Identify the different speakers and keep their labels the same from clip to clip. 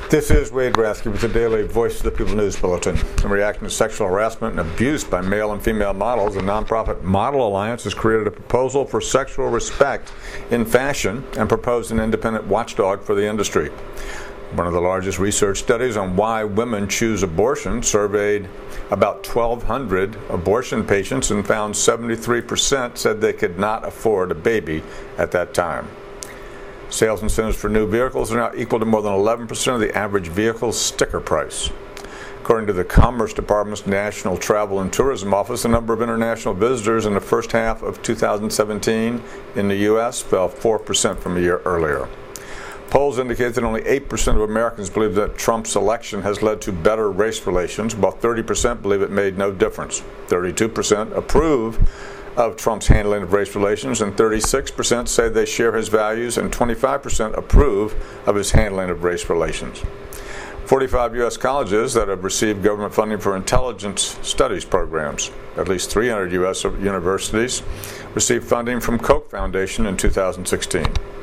Speaker 1: This is Wade Rathke with the Daily Voice of the People News Bulletin. In reaction to sexual harassment and abuse by male and female models, the nonprofit Model Alliance has created a proposal for sexual respect in fashion and proposed an independent watchdog for the industry. One of the largest research studies on why women choose abortion surveyed about 1,200 abortion patients and found 73% said they could not afford a baby at that time. Sales incentives for new vehicles are now equal to more than 11% of the average vehicle sticker price. According to the Commerce Department's National Travel and Tourism Office, the number of international visitors in the first half of 2017 in the U.S. fell 4% from a year earlier. Polls indicate that only 8% of Americans believe that Trump's election has led to better race relations, while 30% believe it made no difference. 32% approve of Trump's handling of race relations, and 36% say they share his values, and 25% approve of his handling of race relations. 45 U.S. colleges that have received government funding for intelligence studies programs. At least 300 U.S. universities received funding from Koch Foundation in 2016.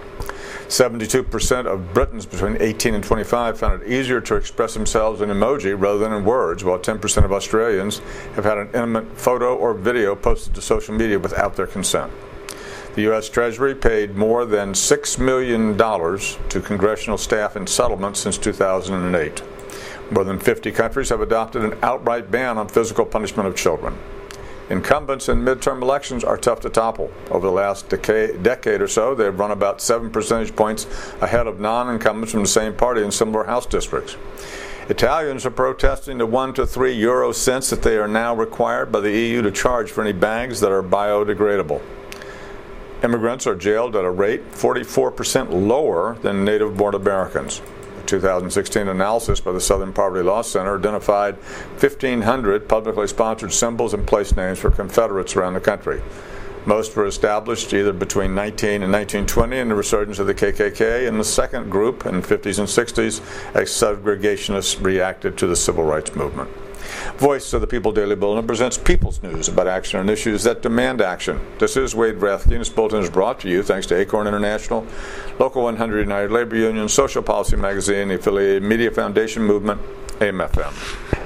Speaker 1: 72% of Britons between 18 and 25 found it easier to express themselves in emoji rather than in words, while 10% of Australians have had an intimate photo or video posted to social media without their consent. The U.S. Treasury paid more than $6 million to congressional staff in settlements since 2008. More than 50 countries have adopted an outright ban on physical punishment of children. Incumbents in midterm elections are tough to topple. Over the last decade or so, they've run about 7 percentage points ahead of non-incumbents from the same party in similar House districts. Italians are protesting the 1 to 3 euro cents that they are now required by the EU to charge for any bags that are biodegradable. Immigrants are jailed at a rate 44% lower than native-born Americans. A 2016 analysis by the Southern Poverty Law Center identified 1,500 publicly sponsored symbols and place names for Confederates around the country. Most were established either between 19 and 1920 in the resurgence of the KKK, and the second group in the 50s and 60s as segregationists reacted to the civil rights movement. Voice of the People Daily Bulletin presents People's News about action on issues that demand action. This is Wade Rathke, and this bulletin is brought to you thanks to Acorn International, Local 100 United Labor Union, Social Policy Magazine, the affiliated Media Foundation Movement, AM/FM.